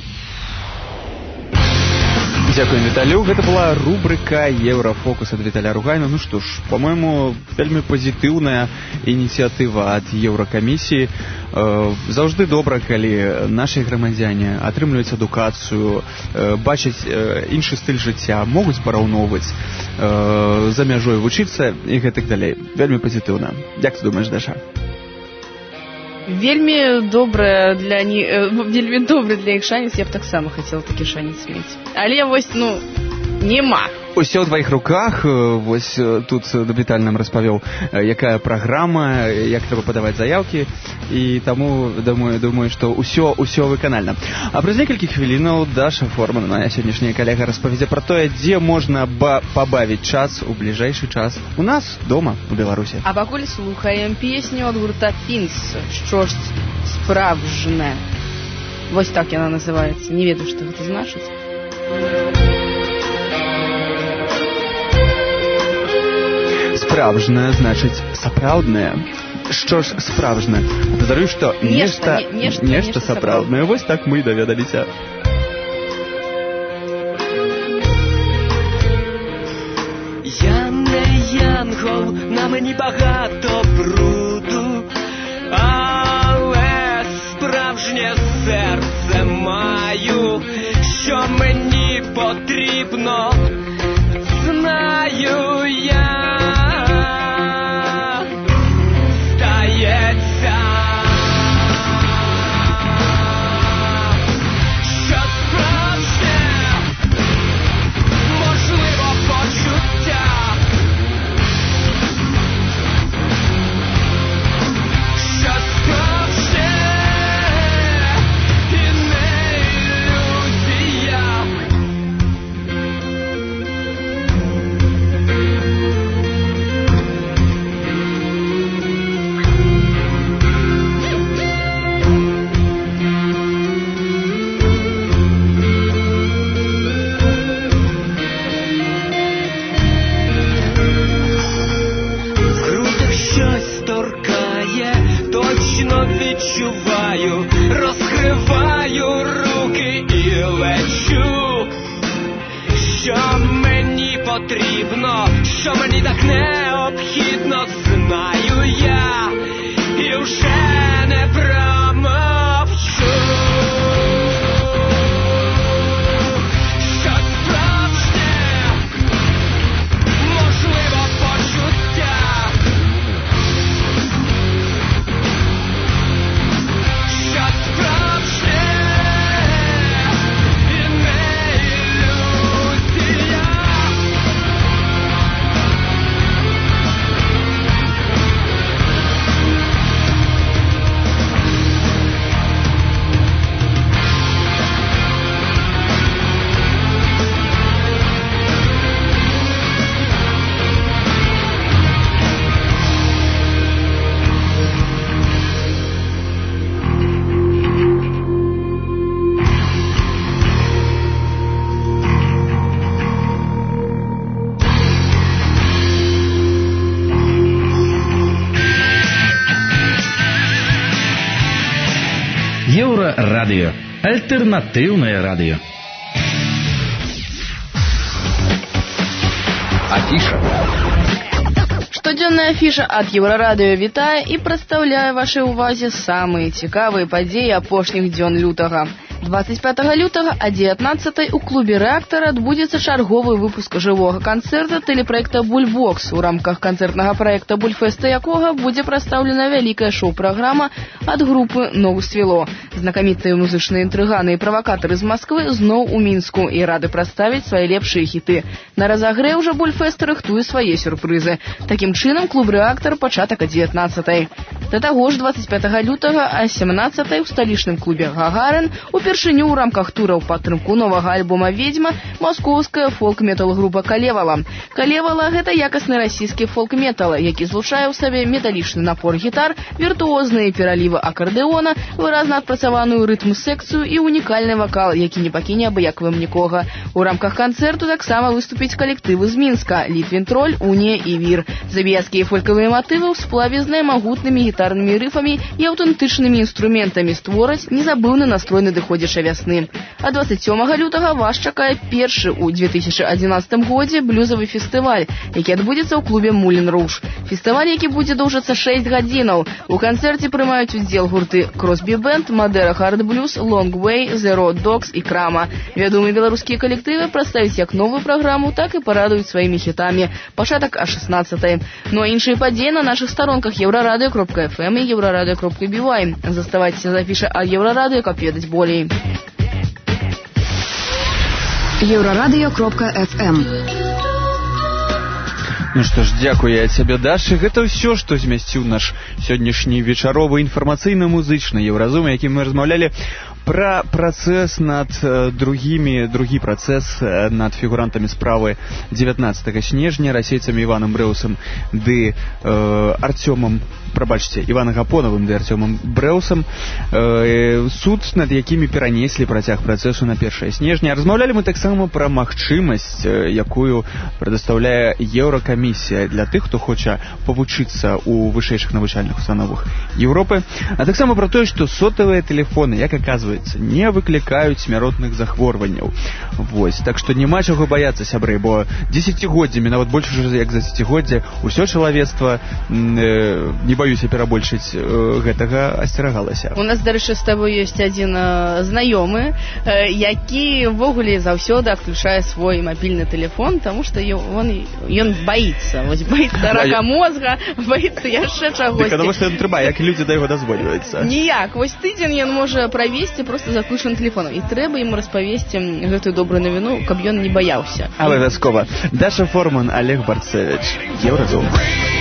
Speaker 2: Дзякуем, Віталю. Гэта была рубрика Еўрафокус ад Віталя Ругайна. Ну што ж, по-моему, вельмі пазітыўная ініцыятыва ад Еўракамісіі. Заўжды добра, калі нашы грамадзяне атрымліваюць адукацыю, бачаць іншы стыль жыцця, могуць параўноўваць за мяжой вучыцца і гэтак далей. Вельмі пазітыўна. Як ты думаеш, Даша?
Speaker 8: Вельмі добрая для них, вельмі добры для іх шанец, я б таксама хацела такі шанец мець. Але вось, ну, нема.
Speaker 2: Усё ў тваіх руках. Вось тут Віталь нам распавёў, якая праграма, як трэба падаваць заяўкі, і таму думаю, думаю, што ўсё ўсё выканальна. А праз некалькі хвілінаў Даша Форман, моя сённяшняя калега, распавядзе пра тое, дзе можна пабавіць час у бліжэйшы час у нас дома у Беларусі.
Speaker 8: А пакуль слухаем песню ад гурта Пінс, що ж справжне. Вось так яна называецца. Не ведаю, што гэта значыць.
Speaker 2: Справжнае значыць сапраўднае. Што ж справжнае? Падазрую, што нешта, нешта, нешта, нешта сапраўднае. Вось так мы і даведаліся.
Speaker 7: Я не янгол, на мені багато бруду, але справжнє серце маю, що мені потрібно, знаю я. Стається
Speaker 10: потрібно, що мені так необхідно, знаю я, і вже не промовчу.
Speaker 11: Еўрарадыё. Альтэрнатыўнае радыё.
Speaker 19: Афіша.
Speaker 8: Штодзённая афіша ад Еўрарадыё вітае і прадстаўляе вашай увазе самыя цікавыя падзеі апошніх дзён лютага. двадцать пятого лютага о девятнадцатой у клубе «Рэактар» адбудзецца чарговы выпуск жывога канцэрта тэлепраекта «Бульбокс», у рамках канцэртнага праекта «Бульфеста», якога будзе прадстаўлена вялікая шоу-праграма ад групы «Ногу свело». Знакамітыя музычныя інтрыганы і правакатары з Масквы зноў у Мінску і рады прадставіць свае лепшыя хіты. На разагрэў жа «Бульфеста» рыхтуе свае сюрпрызы. Такім чынам, клуб «Рэактар» пачатак о девятнадцатой. Да таго ж двадцать пятого лютага о семнадцатой у сталічным клубе «Гагарин» упершыню ў рамках тура ў падтрымку новага альбома «Ведьма» маскоўская фолк-метал-група «Калевала». «Калевала» — гэта якасны расійскі фолк-метал, які злучае ў сабе металічны напор гітар, віртуозныя пералівы акардэона, выразна адпрацаваную рытм-секцыю і унікальны вакал, які не пакіне абыякавым нікога. У рамках канцэрту таксама выступіць калектывы з Мінска: Літвін-Троль, Унія і Вір. Забіяцкія фолькавыя матывы ў сплаве з наймагутнымі гітарнымі рыфамі і аўтэнтычнымі інструментамі створаць незабыўны настрой надыходзячай вясны. А двадцать сёмага лютага вас чакае першы ў две тысячи одиннадцатым годзе блюзавы фестываль, які адбудзецца ў клубе «Мулен Руж». Фестываль, які будзе доўжыцца шэсць гадзінаў. У канцэрце прымаюць удзел гурты «Кросбі Бэнд», «Мадера Хард Блюз», «Лонг Вэй», «Зеро Догс» і «Крама». Вядомыя беларускія калектывы прадставяць як новую праграму, так і парадуюць сваімі хітамі. Пачатак о шестнадцатой. Ну а іншыя падзеі на нашых старонках еўрарадыё кропка эф эм і еўрарадыё кропка би вай. Заставайцеся з афішай ад Еўрарадыё, каб ведаць болей.
Speaker 15: еўрарадыё кропка эф эм.
Speaker 2: Ну што ж, дзякую я цябе, Даша. Гэта ўсё, што змясціў наш сённяшні вечаровы інфармацыйна-музычны Еўразум, якім мы размаўлялі пра працэс над э, другімі, другі працэс э, над фігурантамі справы девятнадцатого снежня, расейцамі Іванам Брэусам ды э, Артёмам, прабачце, Іванам Гапонавым ды Артёмам Брэусам, э, суд, над якімі перанеслі працяг працэсу на першае снежня. Размаўлялі мы таксама пра магчымасць, э, якую прадастаўляе Еўракамісія для тых, хто хоча павучыцца ў вышэйшых навучальных установах Еўропы, а таксама пра тое, што сотавыя тэлефоны, як аказваецца, не выклікаюць смяротных захворванняў. Вось, так што няма чаго баяцца, сябры, бо дзесяцігоддзямі, нават больш уже як за дзесяцігоддзе, ўсё чалавецтва, э, не баюся перабольшыць, э, гэтага асцерагалася.
Speaker 8: У нас, дарэчы, з табой ёсць адзін э, знаёмы, э, які ввогуле заўсёды адключае свой мабільны тэлефон, таму што ён, ён баіцца. Вось баіцца рака мозга, баіцца яшчэ чагось.
Speaker 2: Так, таму што ён трэба, як людзі да яго дазвольваюцца.
Speaker 8: Ніяк. Вось тыдзень ён можа правесці просто заключаным тэлефонам. І трэба ему распавесці гэтую добрую навіну, каб ён не баяўся.
Speaker 2: Абавязкова. Даша Форман, Олег Барцевич. Еўразум.